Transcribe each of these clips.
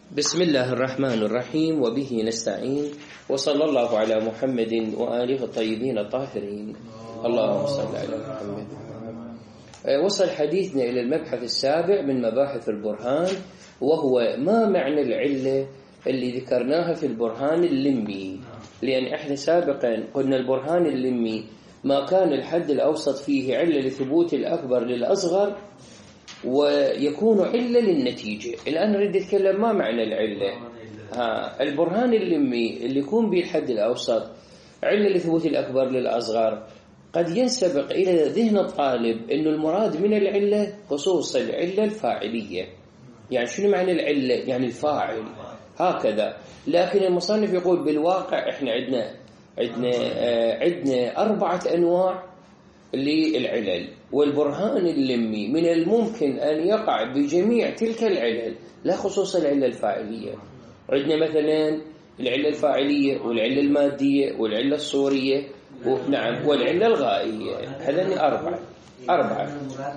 بسم الله الرحمن الرحيم وبه نستعين وصلى الله على محمد وآله الطيبين الطاهرين. اللهم صل على محمد. وصل حديثنا إلى المبحث السابع من مباحث البرهان، وهو ما معنى العلة اللي ذكرناها في البرهان اللمي. لأن احنا سابقا قلنا البرهان اللمي ما كان الحد الأوسط فيه علة لثبوت الأكبر للأصغر ويكون علة للنتيجة. الآن نريد نتكلم ما معنى العلة. البرهان اللمي اللي يكون به الحد الأوسط علة لثبوت الأكبر للأصغر قد ينسبق إلى ذهن الطالب أن المراد من العلة خصوص العلة الفاعلية. يعني شنو معنى العلة؟ يعني الفاعل هكذا. لكن المصنف يقول بالواقع احنا عندنا 4 أنواع للعلل، والبرهان اللمي من الممكن أن يقع بجميع تلك العلل لا خصوص العلة الفاعلية. عندنا مثلا العلة الفاعلية والعلة المادية والعلة الصورية والعلة الغائية. هذين 4.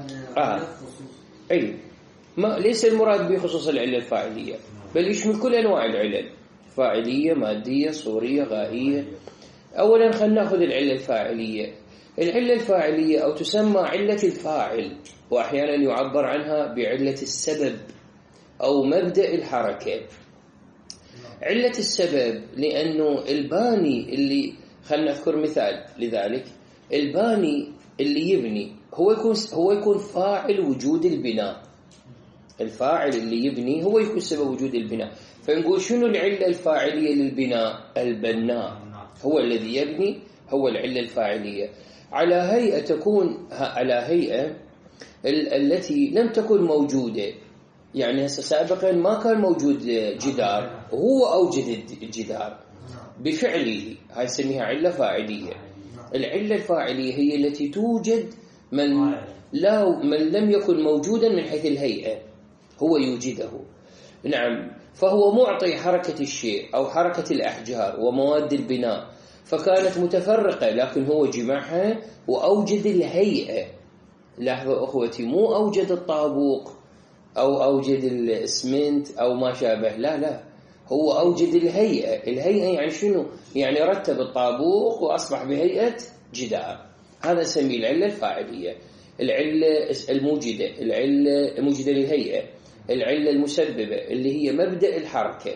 أي ما ليس المراد بخصوص العلة الفاعلية، بل يشمل كل أنواع العلل، فاعلية مادية صورية غائية. أولا خلينا نأخذ العلة الفاعلية. العلة الفاعلية أو تسمى علة الفاعل، وأحيانا يعبر عنها بعلة السبب أو مبدأ الحركة. علة السبب لأنه الباني اللي خلنا نذكر مثال لذلك. الباني اللي يبني هو يكون فاعل وجود البناء. الفاعل اللي يبني هو يكون سبب وجود البناء. فنقول شنو العلة الفاعلية للبناء؟ البناء هو الذي يبني، هو العلة الفاعلية. على هيئة التي لم تكن موجودة. يعني سابقا ما كان موجود جدار، هو أوجد الجدار بفعله، هاي نسميها علة فاعلية. العلة الفاعلية هي التي توجد من لم يكن موجودا من حيث الهيئة، هو يوجده. نعم، فهو معطي حركة الشيء أو حركة الأحجار ومواد البناء، فكانت متفرقة لكن هو جمعها وأوجد الهيئة. لاحظوا أخوتي، مو أوجد الطابوق أو أوجد الإسمنت أو ما شابه، لا، هو أوجد الهيئة. الهيئة يعني شنو؟ يعني رتب الطابوق وأصبح بهيئة جدار. هذا نسميه العلة الفاعلية. العلة الموجدة، العلة الموجدة للهيئة، العلة المسببة اللي هي مبدأ الحركة.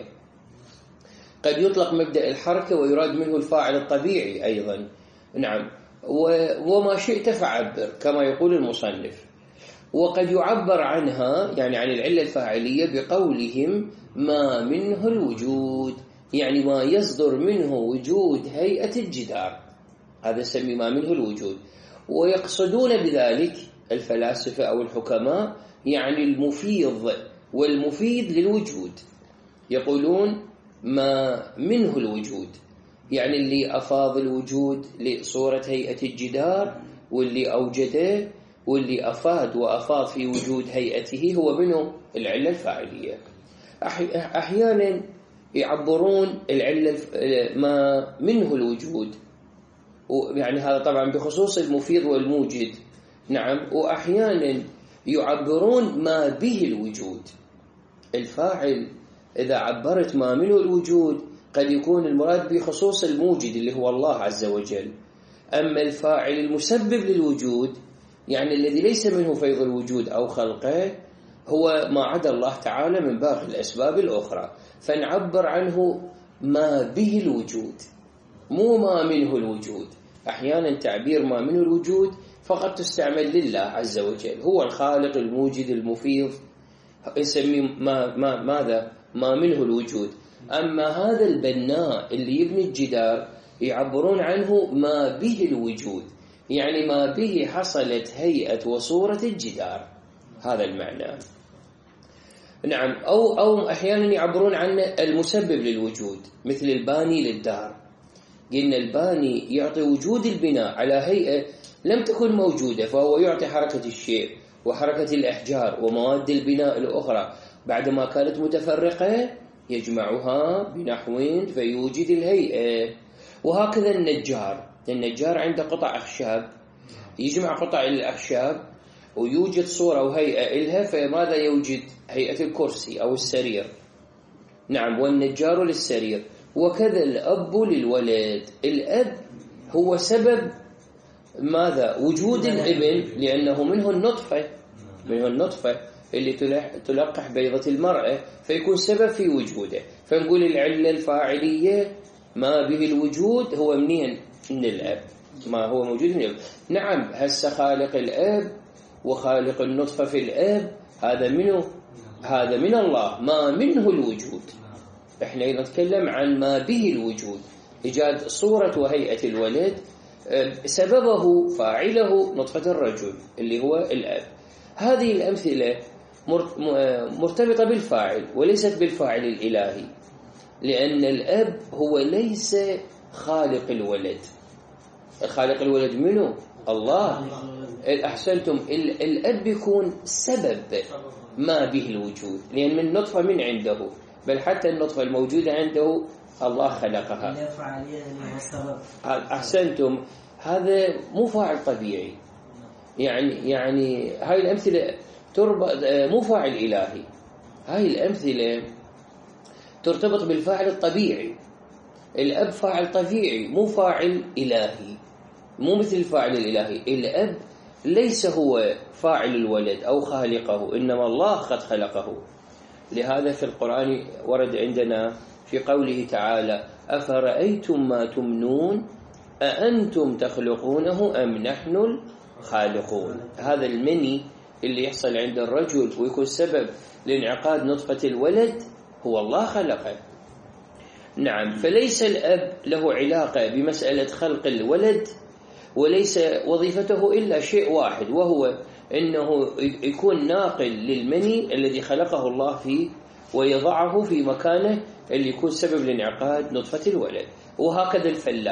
قد يطلق مبدأ الحركة ويراد منه الفاعل الطبيعي أيضا. نعم، وما شئت فعبر كما يقول المصنف. وقد يعبر عنها يعني عن العلة الفاعلية بقولهم ما منه الوجود، يعني ما يصدر منه وجود هيئة الجدار، هذا يسمى ما منه الوجود. ويقصدون بذلك الفلاسفة أو الحكماء يعني المفيض والمفيد للوجود. يقولون ما منه الوجود، يعني اللي أفاض الوجود لصورة هيئة الجدار، واللي أوجده واللي أفاض في وجود هيئته هو منه العلة الفاعلية. أحيانا يعبرون العلة ما منه الوجود، يعني هذا طبعا بخصوص المفيض والموجد. نعم، وأحيانا يعبرون ما به الوجود. الفاعل إذا عبرت ما منه الوجود قد يكون المراد بخصوص الموجد اللي هو الله عز وجل. أما الفاعل المسبب للوجود يعني الذي ليس منه فيض الوجود أو خلقه، هو ما عدا الله تعالى من باقي الأسباب الأخرى، فنعبر عنه ما به الوجود مو ما منه الوجود. أحيانا تعبير ما منه الوجود فقط تستعمل لله عز وجل، هو الخالق الموجد المفيض، يسمي ماذا؟ ما منه الوجود. أما هذا البناء اللي يبني الجدار يعبرون عنه ما به الوجود، يعني ما به حصلت هيئة وصورة الجدار، هذا المعنى. نعم، أو أحيانا يعبرون عنه المسبب للوجود، مثل الباني للدار. قلنا الباني يعطي وجود البناء على هيئة لم تكن موجودة، فهو يعطي حركة الشيء وحركة الأحجار ومواد البناء الأخرى بعدما كانت متفرقة يجمعها بنحو فيوجد الهيئة. وهكذا النجار عنده قطع أخشاب، يجمع قطع الأخشاب ويوجد صورة وهيئة إلها، فماذا يوجد؟ هيئة الكرسي أو السرير. نعم، والنجار للسرير. وكذا الأب للولد. الأب هو سبب ماذا؟ وجود الابن، لأنه منه النطفة اللي تلقح بيضة المرأة، فيكون سبب في وجوده. فنقول العلة الفاعلية ما به الوجود هو منين؟ من الأب، ما هو موجود من الأب. نعم، هسه خالق الأب وخالق النطفة في الأب هذا منه؟ هذا من الله، ما منه الوجود. احنا نتكلم عن ما به الوجود، إيجاد صورة وهيئة الولد، سببه فاعله نطفة الرجل اللي هو الأب. هذه الأمثلة مرتبطة بالفاعل وليست بالفاعل الإلهي، لأن الأب هو ليس خالق الولد. خالق الولد منه؟ الله. أحسنتم. الأب يكون سبب ما به الوجود، لأن من نطفة من عنده، بل حتى النطفة الموجودة عنده الله خلقها. أحسنتم. هذا مو فاعل طبيعي، يعني هاي الأمثلة تربط، مو فاعل إلهي. هاي الأمثلة ترتبط بالفاعل الطبيعي. الأب فاعل طبيعي، مو فاعل إلهي، مو مثل الفاعل الإلهي. الأب ليس هو فاعل الولد أو خالقه، إنما الله قد خلقه. لهذا في القرآن ورد عندنا في قوله تعالى: أفرأيتم ما تمنون أأنتم تخلقونه أم نحن الخالقون. هذا المني اللي يحصل عند الرجل ويكون سبب لانعقاد نطفة الولد هو الله خلقه. نعم، فليس الأب له علاقة بمسألة خلق الولد، وليس وظيفته إلا شيء واحد، وهو أنه يكون ناقل للمني الذي خلقه الله فيه ويضعه في مكانه اللي يكون سبب لانعقاد نطفة الولد. وهكذا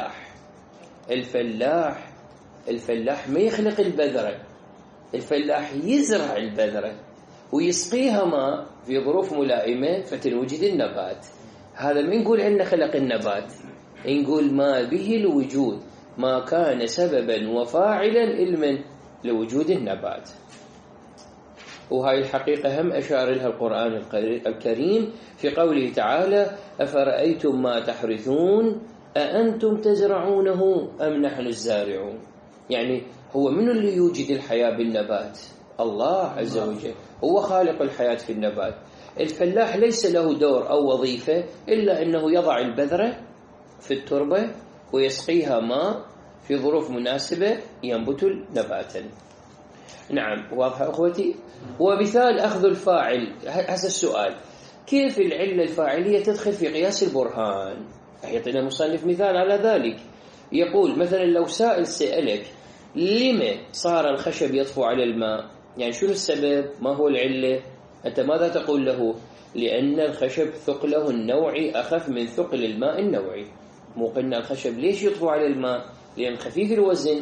الفلاح ما يخلق البذرة، الفلاح يزرع البذرة ويسقيها ماء في ظروف ملائمة فتنوجد النبات. هذا ما نقول إنه خلق النبات، نقول ما به الوجود، ما كان سببا وفاعلا علما لوجود النبات. وهاي الحقيقة هم أشار لها القرآن الكريم في قوله تعالى: أفرأيتم ما تحرثون أأنتم تزرعونه أم نحن الزارعون. يعني هو من اللي يوجد الحياة بالنبات؟ الله عز وجل هو خالق الحياة في النبات. الفلاح ليس له دور أو وظيفة إلا أنه يضع البذرة في التربة ويسقيها ماء في ظروف مناسبة ينبت نباتا. نعم، واضح أخوتي؟ ومثال أخذ الفاعل، هذا السؤال: كيف العلة الفاعلية تدخل في قياس البرهان؟ يعطينا المصنف مثال على ذلك. يقول مثلا لو سائل سألك: لما صار الخشب يطفو على الماء؟ يعني شنو السبب؟ ما هو العلة؟ أنت ماذا تقول له؟ لأن الخشب ثقله النوعي أخف من ثقل الماء النوعي. مو قلنا الخشب ليش يطفو على الماء؟ لأن خفيف الوزن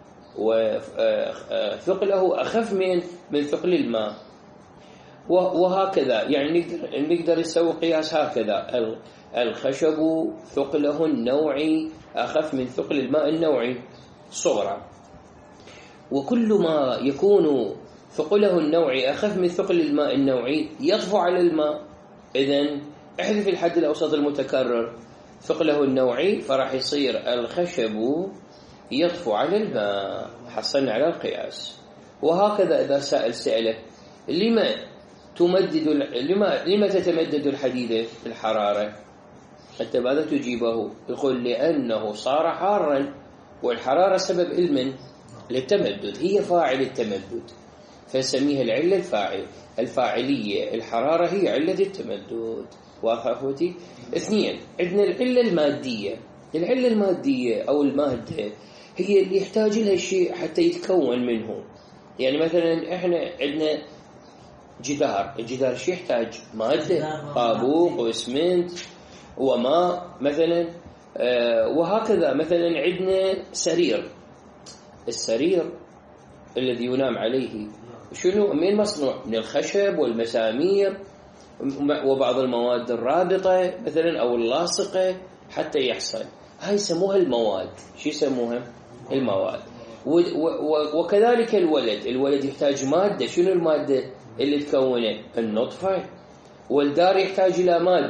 وثقله أخف من ثقل الماء. وهكذا يعني نقدر نسوي قياس هكذا: الخشب ثقله النوعي أخف من ثقل الماء النوعي صغرى. وكل ما يكون ثقله النوعي أخف من ثقل الماء النوعي يطفو على الماء. إذن احذف الحد الأوسط المتكرر ثقله النوعي، فراح يصير الخشب يطفو على الماء. حصلنا على القياس. وهكذا إذا سأله: لما تتمدد الحديدة الحرارة؟ أنت ماذا تجيبه؟ يقول: لأنه صار حارا، والحرارة سبب للتمدد، هي فاعل التمدد، فنسميها العلة الفاعلية. الحرارة هي علة التمدد. واضح أخوتي؟ 2. عندنا العلة المادية. العلة المادية أو المادة هي اللي يحتاج لها الشيء حتى يتكون منه. يعني مثلا إحنا عندنا الجدار شيء يحتاج؟ مادة، طابوق وإسمنت وماء مثلا. وهكذا مثلا عندنا السرير الذي ينام عليه، شنو؟ من مصنوع؟ من الخشب والمسامير وبعض المواد الرابطة مثلا أو اللاصقة حتى يحصل. هاي يسموها المواد. شو يسموها؟ المواد. وكذلك الولد يحتاج مادة. شنو المادة اللي تكونه؟ النطفة. والدار يحتاج إلى مادة.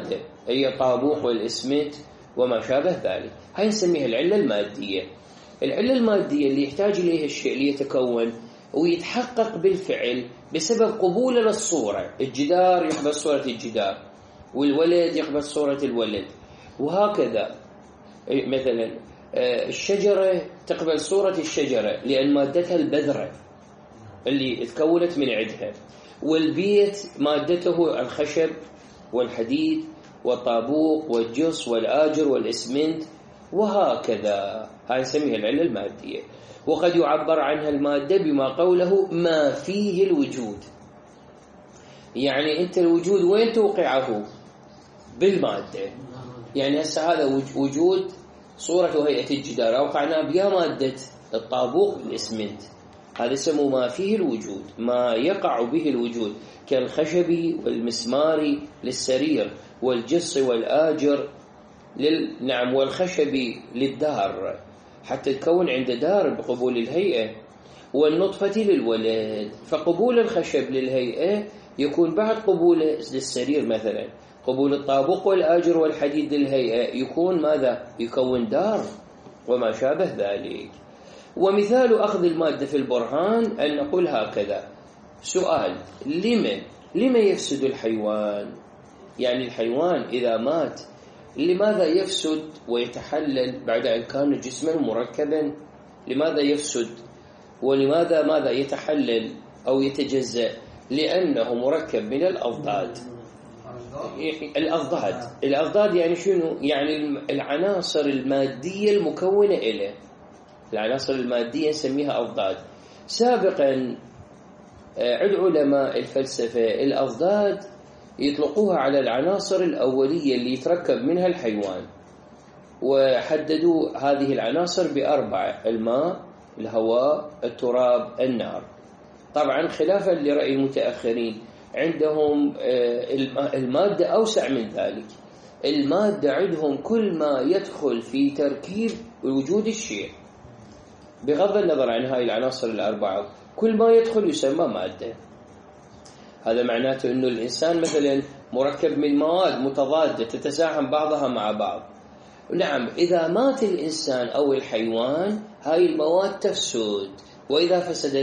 هي طابوق والإسمنت وما شابه ذلك. هاي نسميها العلة المادية. العلة المادية اللي يحتاج إليها الشيء ليتكون ويتحقق بالفعل بسبب قبوله للصورة. الجدار يقبل صورة الجدار، والولد يقبل صورة الولد، وهكذا. مثلا الشجرة تقبل صورة الشجرة لأن مادتها البذرة اللي تكونت من عندها، والبيت مادته الخشب والحديد والطابوق والجص والآجر والإسمنت وهكذا. هاي نسميها العلة المادية. وقد يعبر عنها المادة بما قوله ما فيه الوجود. يعني أنت الوجود وين توقعه؟ بالمادة. يعني هسه هذا وجود صورة وهيئة الجدار أوقعنا بها مادة الطابوق والإسمنت، هذا اسمه ما فيه الوجود، ما يقع به الوجود، كالخشب والمسمار للسرير والجص والآجر نعم والخشب للدار حتى تكون عند دار بقبول الهيئة، والنطفة للولد. فقبول الخشب للهيئة يكون بعد قبوله للسرير، مثلا قبول الطابوق والآجر والحديد للهيئة يكون ماذا؟ يكون دار وما شابه ذلك. ومثال أخذ المادة في البرهان أن نقول هكذا: سؤال: لما يفسد الحيوان؟ يعني الحيوان إذا مات لماذا يفسد ويتحلل بعد أن كان جسما مركبا؟ لماذا يفسد ولماذا ماذا يتحلل أو يتجزأ؟ لأنه مركب من الأضداد. الأضداد يعني شنو؟ يعني العناصر المادية المكونة إليه. العناصر المادية نسميها أضداد. سابقا علماء الفلسفة الأضداد يطلقوها على العناصر الأولية اللي يتركب منها الحيوان، وحددوا هذه العناصر بأربعة: الماء، الهواء، التراب، النار. طبعا خلافا لرأي المتأخرين عندهم المادة أوسع من ذلك. المادة عندهم كل ما يدخل في تركيب وجود الشيء بغض النظر عن هاي العناصر الأربعة، كل ما يدخل يسمى مادة. هذا معناته أنه الإنسان مثلا مركب من مواد متضادة تتزاحم بعضها مع بعض. نعم، إذا مات الإنسان أو الحيوان هاي المواد تفسد، وإذا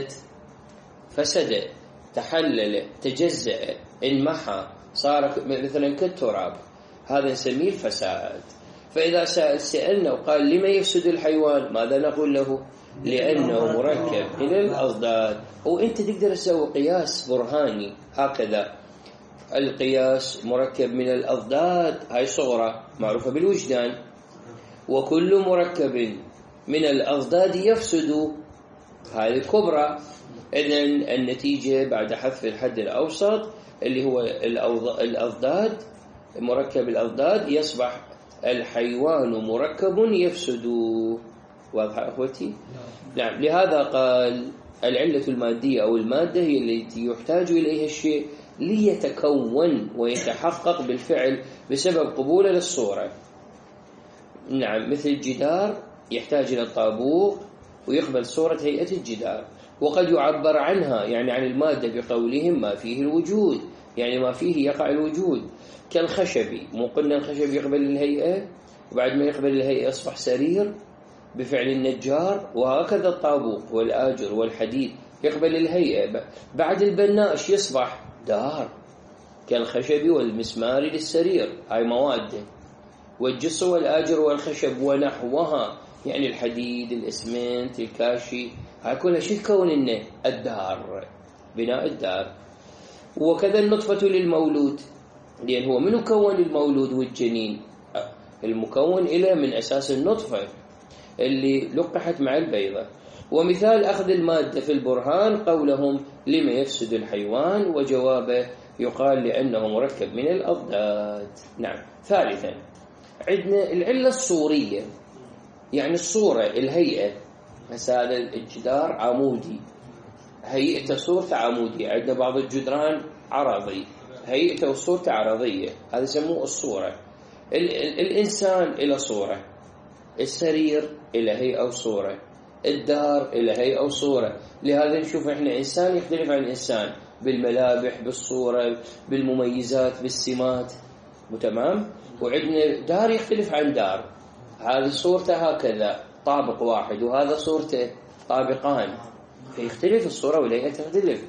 فسد تحلل تجزأ انمحى صار مثلا كالتراب، هذا نسميه الفساد. فإذا سألنا وقال لما يفسد الحيوان، ماذا نقول له؟ لأنه مركب من الأضداد. وأنت تقدر تسوي قياس برهاني هكذا: القياس مركب من الأضداد، هاي صغرى معروفة بالوجدان، وكل مركب من الأضداد يفسد، هذه الكبرى. إذن النتيجة بعد حذف الحد الأوسط اللي هو الأضداد، مركب الأضداد، يصبح الحيوان مركب يفسد. واضحة أخوتي؟ نعم. لهذا قال العلة المادية أو المادة هي التي يحتاج إليها الشيء ليتكون ويتحقق بالفعل بسبب قبوله للصورة. نعم، مثل الجدار يحتاج إلى الطابوق ويقبل صورة هيئة الجدار. وقد يعبر عنها يعني عن المادة بقولهم ما فيه الوجود، يعني ما فيه يقع الوجود، كالخشب. مو قلنا الخشب يقبل الهيئة، وبعد ما يقبل الهيئة يصبح سرير بفعل النجار، وهكذا الطابوق والآجر والحديد يقبل الهيئة، بعد البناء يصبح دار، كالخشب والمسمار للسرير، هاي مواد. والجص والآجر والخشب ونحوها، يعني الحديد، الإسمنت، الكاشي، هاي كلها شو تكون لنا؟ الدار، بناء الدار. وكذا النطفة للمولود، لأن هو منو كون المولود والجنين؟ المكون إليه من أساس النطفة اللي لقحت مع البيضة. ومثال أخذ المادة في البرهان قولهم لما يفسد الحيوان، وجوابه يقال لأنه مركب من الأضداد. نعم. ثالثا عندنا العلة الصورية، يعني الصورة، الهيئة. مثلا هذا الجدار عمودي، هيئته صورته عمودية. عندنا بعض الجدران عرضي، هيئته وصورته عرضية، هذا يسموه الصورة. الإنسان إلى صورة، السرير إلى هيئة وصورة، الدار إلى هيئة وصورة. لهذا نشوف إحنا إنسان يختلف عن إنسان بالملامح، بالصورة، بالمميزات، بالسمات. تمام. وعندنا دار يختلف عن دار، هذه صورته هكذا طابق واحد وهذا صورته طابقان، فيختلف الصورة والهيئة تختلف.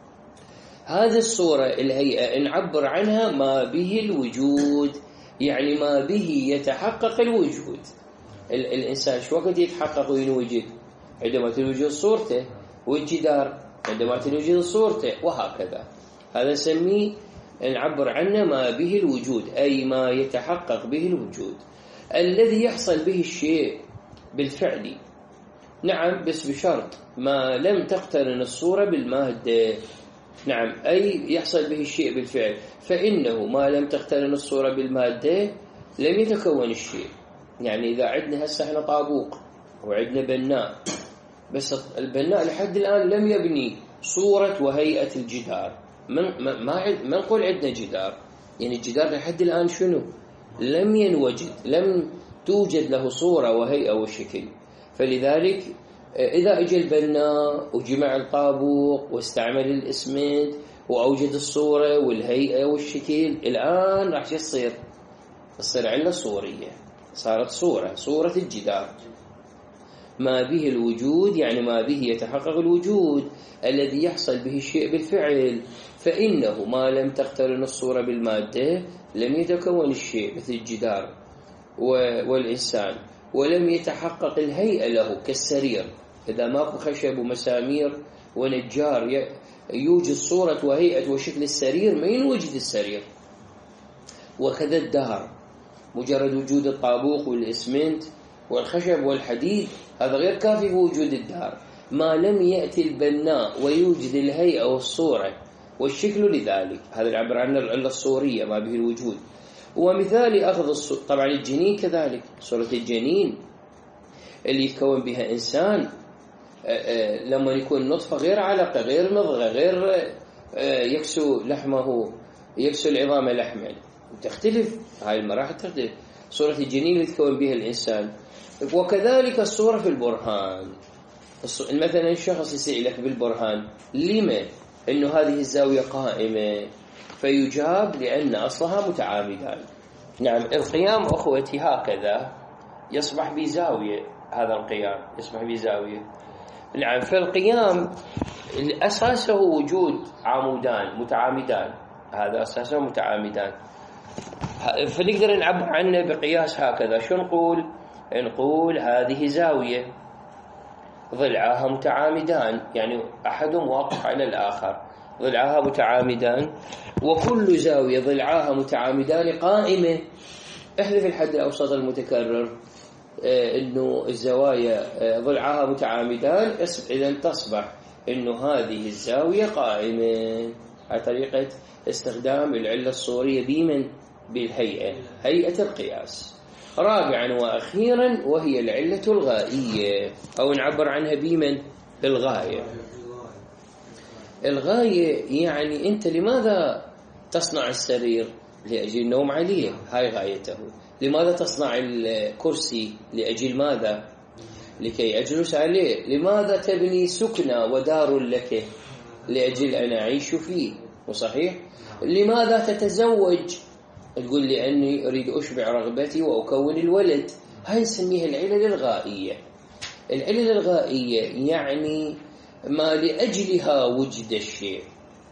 هذه الصورة الهيئة نعبر عنها ما به الوجود، يعني ما به يتحقق الوجود. الإنسان شو وقت يتحقق وينوجد؟ عندما تنوجد صورته، والجدار عندما تنوجد صورته، وهكذا. هذا نسميه نعبر عنه ما به الوجود، أي ما يتحقق به الوجود الذي يحصل به الشيء بالفعل. نعم، بس بشرط ما لم تقترن الصورة بالمادة. نعم، أي يحصل به الشيء بالفعل، فإنه ما لم تقترن الصورة بالمادة لم يتكون الشيء. يعني إذا عندنا هسه احنا طابوق وعندنا بناء، بس البناء لحد الآن لم يبني صورة وهيئة الجدار، ما نقول عندنا جدار، يعني الجدار لحد الآن شنو؟ لم ينوجد، لم توجد له صورة وهيئة وشكل. فلذلك إذا اجى البناء وجمع الطابوق واستعمل الإسمنت وأوجد الصورة والهيئة والشكل، الآن راح تصير علة صورية، صارت صورة الجدار. ما به الوجود يعني ما به يتحقق الوجود الذي يحصل به الشيء بالفعل، فإنه ما لم تقترن الصورة بالمادة لم يتكون الشيء مثل الجدار والإنسان، ولم يتحقق الهيئة له كالسرير. إذا ماكو خشب ومسامير ونجار يوجد صورة وهيئة وشكل السرير، ما ينوجد السرير. وكذا الدار، مجرد وجود الطابوق والإسمنت والخشب والحديد هذا غير كافي بوجود الدار، ما لم يأتي البناء ويوجد الهيئة والصورة والشكل لذلك. هذا العبر عن العلة الصورية ما به الوجود. ومثال أخذ طبعا الجنين كذلك، صورة الجنين اللي يتكون بها إنسان لما يكون نطفة غير علقة غير مضغة غير يكسو لحمه، يكسو العظام لحما، تختلف هاي المراحل، تختلف صورة الجنين اللي يتكون بها الإنسان. وكذلك الصورة في البرهان، مثلا الشخص يسألك بالبرهان لما إنه هذه الزاوية قائمة، فيجاب لأن أصلها متعامدان. نعم، القيام أخوتي هكذا يصبح بزاوية، هذا القيام يصبح بزاوية. نعم، فالقيام أساسه وجود عمودان متعامدان، هذا أساسه متعامدان، فنقدر نعبر عنه بقياس هكذا. شو نقول هذه زاوية ضلعها متعامدان، يعني أحدهم واقف على الآخر، ضلعها متعامدان، وكل زاوية ضلعها متعامدان قائمة. احذف الحد الأوسط المتكرر، إنه الزوايا ضلعها متعامدان، إذن تصبح إنه هذه الزاوية قائمة. على طريقة استخدام العلة الصورية بمن؟ بالهيئة، هيئة القياس. رابعا وأخيرا وهي العلة الغائية، أو نعبر عنها بمن؟ بالغاية. الغاية يعني أنت لماذا تصنع السرير؟ لأجل النوم عليه، هاي غايته. لماذا تصنع الكرسي؟ لأجل ماذا؟ لكي أجلس عليه. لماذا تبني سكنة ودار لك؟ لأجل أن أعيش فيه، وصحيح؟ لماذا تتزوج؟ تقول لي أني أريد أشبع رغبتي وأكون الولد. هاي نسميها العلل الغائية. العلل الغائية يعني ما لأجلها وجد الشيء،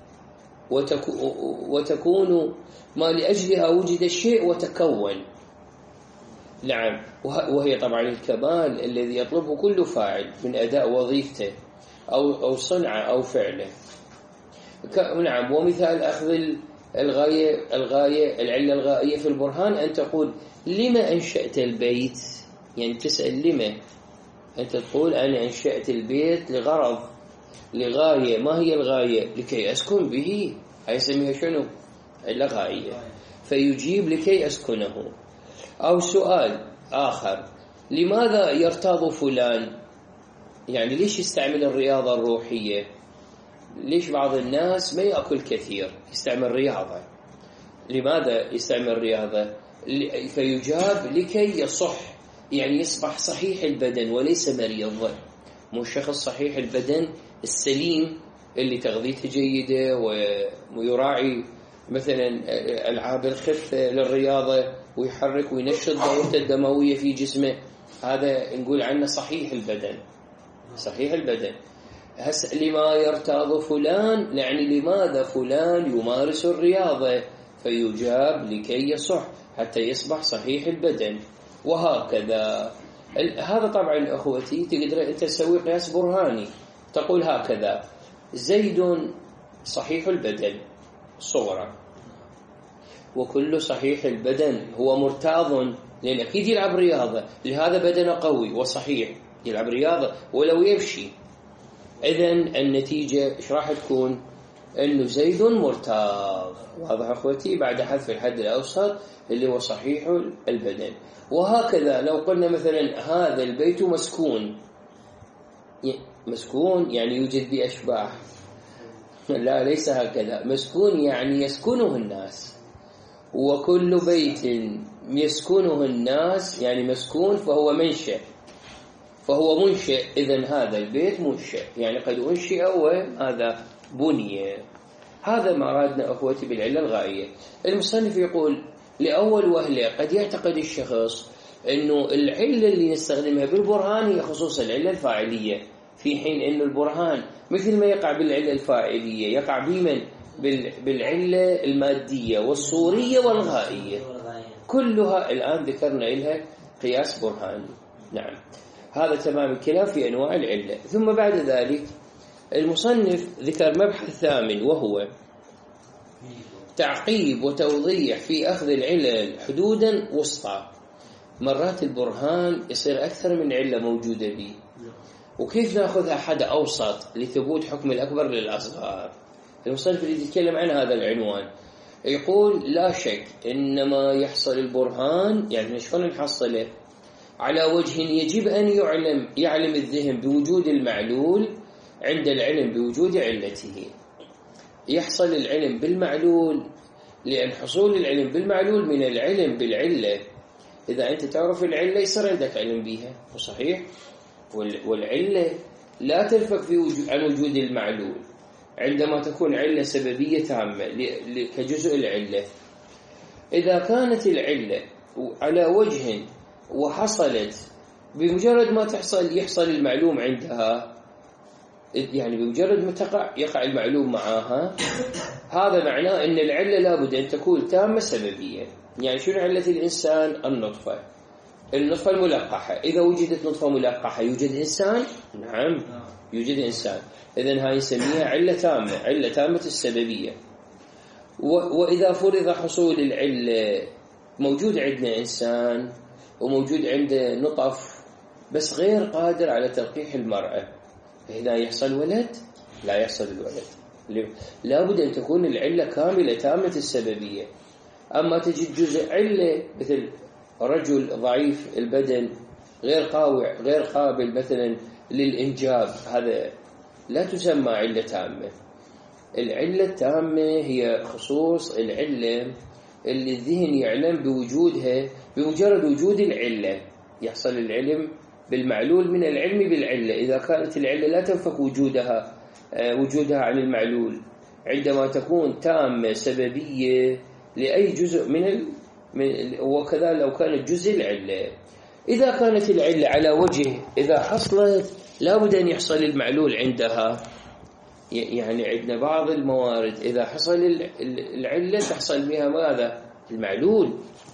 وتكون ما لأجلها وجد الشيء وتكون. نعم، وهي طبعا الكمال الذي يطلبه كل فاعل من أداء وظيفته أو صنعه أو فعله. نعم، ومثال أخذ الغاية العلة الغائية في البرهان أن تقول لما أنشأت البيت؟ يعني تسأل لما، أنت تقول أنا أنشأت البيت لغرض، لغاية. ما هي الغاية؟ لكي أسكن به. هاي يسميها شنو؟ علة غائية. فيجيب لكي أسكنه. أو سؤال آخر، لماذا يرتاض فلان؟ يعني ليش يستعمل الرياضة الروحية؟ ليش بعض الناس ما يأكل كثير يستعمل رياضة؟ لماذا يستعمل رياضة؟ فيجاب لكي يصح، يعني يصبح صحيح البدن وليس مريض. مو الشخص صحيح البدن السليم اللي تغذيته جيدة ويراعي مثلا ألعاب الخفة للرياضة ويحرك وينشط دورته الدموية في جسمه، هذا نقول عنه صحيح البدن. صحيح البدن. هسه لما يرتاض فلان، يعني لماذا فلان يمارس الرياضة، فيجاب لكي يصح حتى يصبح صحيح البدن، وهكذا. هذا طبعا أخوتي تقدر أنت تسوي قياس برهاني، تقول هكذا: زيد صحيح البدن صغرا، وكل صحيح البدن هو مرتاض، لأن أكيد يلعب رياضة، لهذا بدنه قوي وصحيح، يلعب رياضة ولو يمشي. إذن النتيجة إيش راح تكون؟ إنه زيد مرتاض. واضح أخوتي؟ بعد حذف الحد الأوسط اللي هو صحيح البدن. وهكذا لو قلنا مثلا هذا البيت مسكون، مسكون يعني يوجد به أشباح، لا ليس هكذا. مسكون يعني يسكنه الناس، وكل بيت يسكنه الناس يعني مسكون فهو منشأ، فهو منشأ. إذن هذا البيت منشأ، يعني قد أنشئ وهذا بني. هذا ما أرادنا أخوتي بالعلة الغائية. المصنف يقول: لأول وهلة قد يعتقد الشخص أنه العلة اللي نستخدمها بالبرهان هي خصوص العلة الفاعلية، في حين أنه البرهان مثل ما يقع بالعلة الفاعلية يقع بمن؟ بالعلة المادية والصورية والغائية، كلها الآن ذكرنا لها قياس برهاني. نعم، هذا تمام الكلام في أنواع العلة. ثم بعد ذلك المصنف ذكر مبحث ثامن، وهو تعقيب وتوضيح في أخذ العلل حدودا وسطى. مرات البرهان يصير أكثر من علة موجودة به، وكيف نأخذها حد أوسط لثبوت حكم الأكبر للأصغر. المصنف اللي يتكلم عن هذا العنوان يقول: لا شك إنما يحصل البرهان، يعني شلون نحصله؟ على وجه يجب أن يعلم الذهن بوجود المعلول عند العلم بوجود علته. يحصل العلم بالمعلول، لأن حصول العلم بالمعلول من العلم بالعلة. إذا أنت تعرف العلة يصير عندك علم بها، وصحيح، والعلة لا تنفك عن وجود المعلول عندما تكون علة سببية تامة كجزء العلة. إذا كانت العلة على وجه وحصلت بمجرد ما يحصل المعلوم عندها، يعني بمجرد ما يقع المعلوم معها، هذا معناه أن العلة لابد أن تكون تامة سببية. يعني شنو علة الإنسان؟ النطفة الملقحة. إذا وجدت نطفة ملقحة يوجد إنسان؟ نعم يوجد إنسان. إذن هاي نسميها علة تامة، علة تامة السببية. وإذا فرض حصول العلة، موجود عندنا إنسان وموجود عنده نطف بس غير قادر على تلقيح المرأة، هنا يحصل ولد؟ لا يحصل الولد. لابد أن تكون العلة كاملة تامة السببية. أما تجد جزء علة مثل رجل ضعيف البدن غير قابل مثلا للإنجاب، هذا لا تسمى علة تامة. العلة التامة هي خصوص العلة اللي الذهن يعلم بوجودها بمجرد وجود العلة، يحصل العلم بالمعلول من العلم بالعلة. إذا كانت العلة لا تنفك وجودها عن المعلول عندما تكون تامة سببية لأي جزء وكذا لو كانت جزء العلة. إذا كانت العلة على وجه إذا حصلت لابد أن يحصل المعلول عندها. يعني عندنا بعض الموارد إذا حصل العلة تحصل بها ماذا؟ المعلول.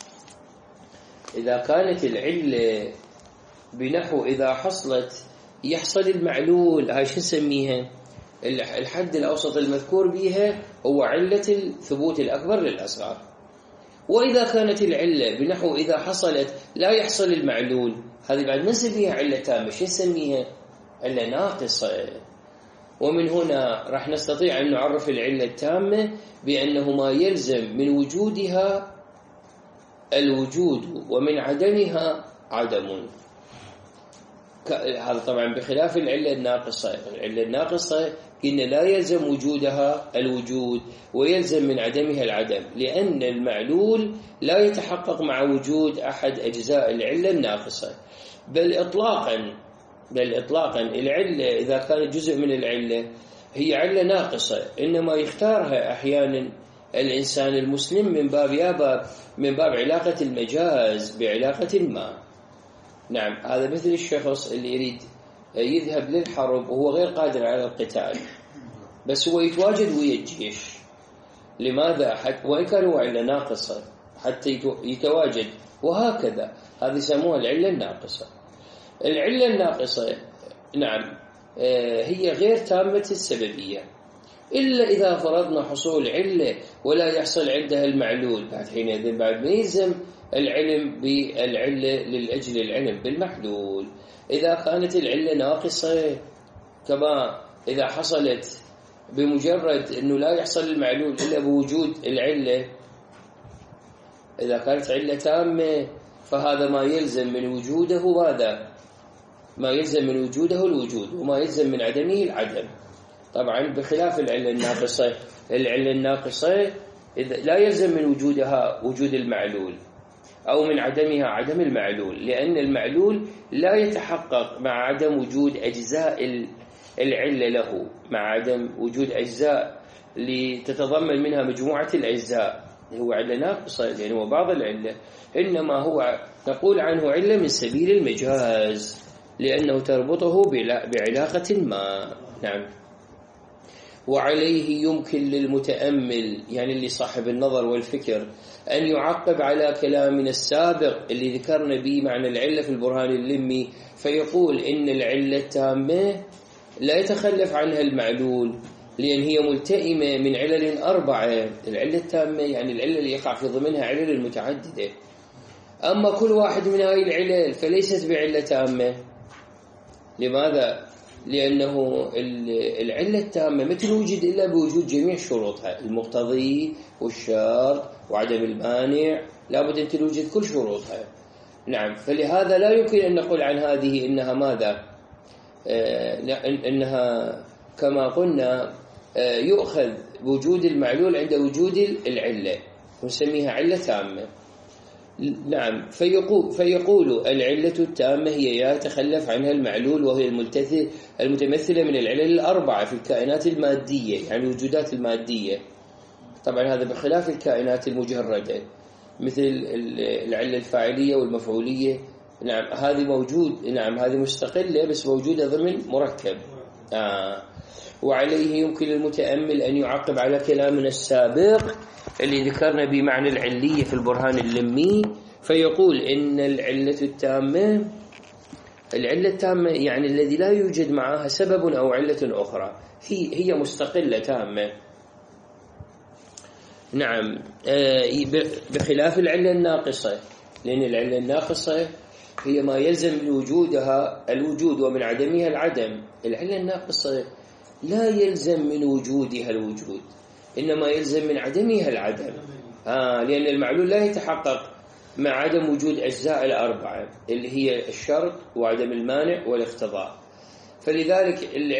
إذا كانت العلة بنحو إذا حصلت يحصل المعلول، هاي شو نسميها؟ الحد الأوسط المذكور بها هو علة الثبوت الأكبر للأصغر. وإذا كانت العلة بنحو إذا حصلت لا يحصل المعلول، هذه بعد ما نسميها علة تامة، شو نسميها؟ علة ناقصة. ومن هنا راح نستطيع أن نعرف العلة التامة بأنه ما يلزم من وجودها الوجود ومن عدمها عدم. هذا طبعا بخلاف العلة الناقصة. العلة الناقصة إن لا يلزم وجودها الوجود ويلزم من عدمها العدم، لأن المعلول لا يتحقق مع وجود أحد أجزاء العلة الناقصة. بل إطلاقا العلة إذا كانت جزء من العلة هي علة ناقصة، إنما يختارها أحيانا الإنسان المسلم من باب علاقة المجاز بعلاقة ما. نعم، هذا مثل الشخص اللي يريد يذهب للحرب وهو غير قادر على القتال، بس هو يتواجد ويا الجيش. لماذا؟ حتى وإن كان هو علة ناقصة حتى يتواجد، وهكذا. هذه يسموها العلة الناقصة. العلة الناقصة نعم هي غير تامة السببية، إلا إذا فرضنا حصول علة ولا يحصل عندها المعلول، بعد حينئذ بعد ما يلزم العلم بالعلة للأجل العلم بالمحلول. إذا كانت العلة ناقصة، كما إذا حصلت بمجرد أنه لا يحصل المعلول إلا بوجود العلة، إذا كانت علة تامة فهذا ما يلزم من وجوده ماذا؟ ما يلزم من وجوده الوجود، وما يلزم من عدمه العدم. طبعا بخلاف العلة الناقصة. العلة الناقصة لا يلزم من وجودها وجود المعلول، أو من عدمها عدم المعلول، لأن المعلول لا يتحقق مع عدم وجود أجزاء العلة له، مع عدم وجود أجزاء لتتضمن منها مجموعة الأجزاء. هو علة ناقصة لأنه هو بعض العلة، إنما هو نقول عنه علة من سبيل المجاز لأنه تربطه بعلاقة ما. نعم. وعليه يمكن للمتأمل، يعني اللي صاحب النظر والفكر، أن يعقب على كلامنا السابق اللي ذكرنا به معنى العلة في البرهان اللمي، فيقول إن العلة التامة لا يتخلف عنها المعلول، لأن هي ملتئمة من علل 4. العلة التامة يعني العلة اللي يقع في ضمنها علل متعددة. أما كل واحد من هذه العلل فليست بعلة تامة. لماذا؟ لأنه العلة التامة ما توجد إلا بوجود جميع شروطها، المقتضي والشرط وعدم المانع، لابد أن توجد كل شروطها. نعم، فلهذا لا يمكن أن نقول عن هذه إنها ماذا؟ إنها كما قلنا يؤخذ بوجود المعلول عند وجود العلة ونسميها علة تامة. نعم، فيقول العلة التامة هي يتخلف عنها المعلول، وهي المتمثلة من العلل 4 في الكائنات المادية، يعني الوجودات المادية. طبعا هذا بخلاف الكائنات المجردة مثل العلة الفاعلية والمفعولية. نعم، هذه موجود، نعم هذه مستقلة بس موجودة ضمن مركب. وعليه يمكن للمتأمل أن يعقب على كلامنا السابق اللي ذكرنا بمعنى العلية في البرهان اللمي، فيقول إن العلة التامة يعني الذي لا يوجد معها سبب أو علة أخرى، هي مستقلة تامة. نعم، بخلاف العلة الناقصة، لأن العلة الناقصة هي ما يلزم من وجودها الوجود ومن عدمها العدم. العلة الناقصة لا يلزم من وجودها الوجود، إنما يلزم من عدمها العدم. لأن المعلول لا يتحقق مع عدم وجود أجزاء 4 اللي هي الشرط وعدم المانع والاقتضاء. فلذلك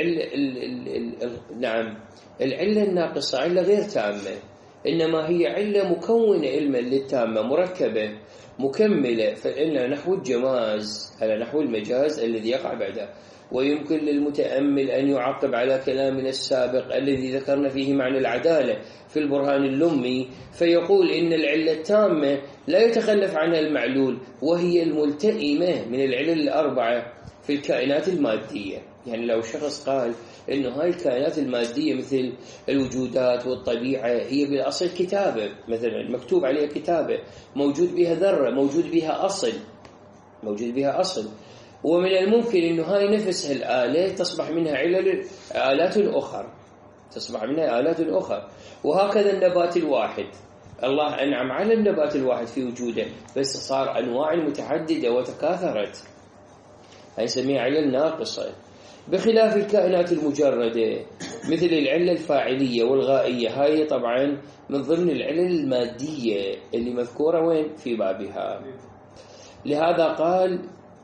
العلة الناقصة علة غير تامة، إنما هي علة مكونة علما للتامة، مركبة مكملة، فإن نحو الجماز على نحو المجاز الذي يقع بعده. ويمكن للمتأمل أن يعقب على كلامنا السابق الذي ذكرنا فيه معنى العدالة في البرهان اللمي، فيقول إن العلة التامة لا يتخلف عنها المعلول، وهي الملتئمة من العلل 4 في الكائنات المادية. يعني لو شخص قال إنه هاي الكائنات المادية مثل الوجودات والطبيعة هي بالأصل كتابة، مثلا مكتوب عليها كتابة، موجود بها ذرة، موجود بها أصل، ومن الممكن إنه هاي نفس الآلة تصبح منها آلات أخرى، وهكذا النبات الواحد. الله أنعم على النبات الواحد في وجوده، بس صار أنواع متعددة وتكاثرت، هاي نسميها علل ناقصة. بخلاف الكائنات المجردة مثل العلة الفاعلية والغائية، هاي طبعا من ضمن العلل المادية اللي مذكورة وين في بابها. لهذا قال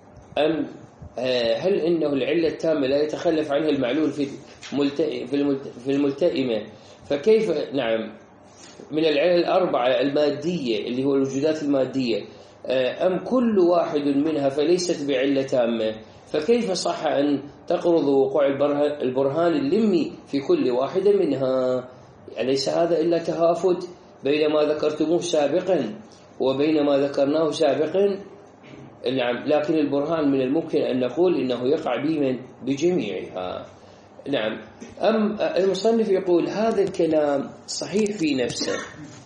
هل إنه العلة التامة لا يتخلف عنها المعلول في الملتئمة، فكيف نعم من العلل 4 المادية اللي هو الوجودات المادية، أم كل واحد منها فليست بعلة تامة؟ فكيف صح أن تقرض وقوع البرهان اللمي في كل واحدة منها؟ أليس هذا إلا تهافت بين ما ذكرتموه سابقا وبين ما ذكرناه سابقا. نعم، لكن البرهان من الممكن أن نقول إنه يقع بجميعها. نعم. المصنف يقول هذا الكلام صحيح في نفسه،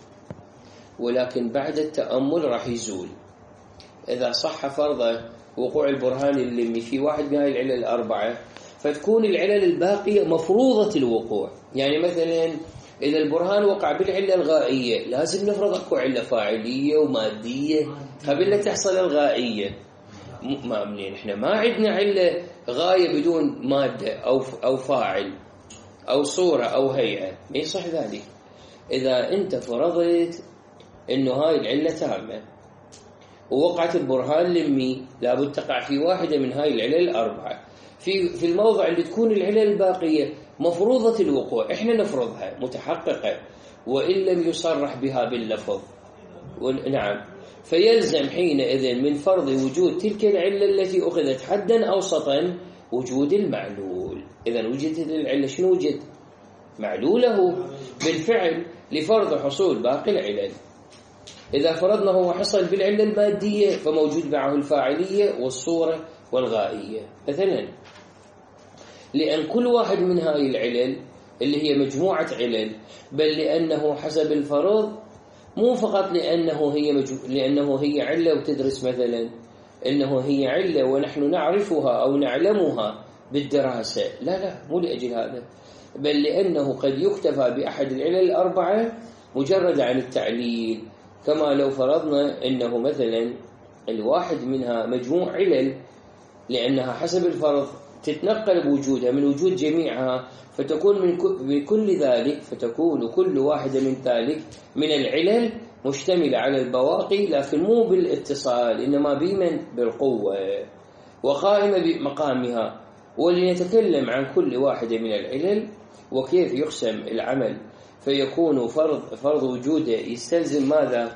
ولكن بعد التأمل راح يزول. إذا صح فرض وقوع البرهان اللمي في واحد من هذه العلل الأربعة، فتكون العلل الباقية مفروضة الوقوع. يعني مثلا إذا البرهان وقع بالعلة الغائية، لازم نفرض أكو علة فاعلية ومادية قبل لا تحصل الغائية. ما منين إحنا ما عندنا علة غاية بدون مادة أو فاعل أو صورة أو هيئة، ما يصح ذلك. إذا أنت فرضت إنه هاي العلة تامة ووقعت البرهان لمي، لابد تقع في واحدة من هاي العلل الأربعة. في الموضع اللي تكون العلل الباقية مفروضة الوقوع، إحنا نفرضها متحققة وإن لم يصرح بها باللفظ. نعم، فيلزم حينئذ من فرض وجود تلك العلة التي أخذت حدا أوسطا وجود المعلول. إذا وجدت العلة، شنو وجد؟ معلوله بالفعل لفرض حصول باقي العلل. إذا فرضنا هو حصل بالعلة المادية فموجود معه الفاعلية والصورة والغائية مثلا، لأن كل واحد من هذه العلل اللي هي مجموعة علل، بل لأنه حسب الفرض مو فقط لأنه هي علة وتدرس مثلا إنه هي علة ونحن نعرفها أو نعلمها بالدراسة، لا مو لأجل هذا، بل لأنه قد يكتفى بأحد العلل الأربعة مجرد عن التعليل. كما لو فرضنا إنه مثلا الواحد منها مجموع علل، لأنها حسب الفرض تتنقل بوجودها من وجود جميعها، فتكون فتكون كل واحدة من ذلك من العلل مشتملة على البواقي، لكن مو بالاتصال إنما بالقوة وقائمة بمقامها. ولنتكلم عن كل واحدة من العلل وكيف يقسم العمل فيكون فرض وجوده يستلزم ماذا؟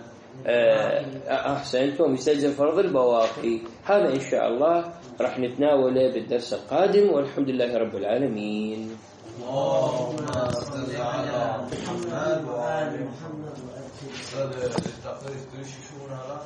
أحسنتم، يستلزم فرض البواقي. هذا إن شاء الله راح نتناوله بالدرس القادم، والحمد لله رب العالمين. اللهم صل على محمد وآل محمد.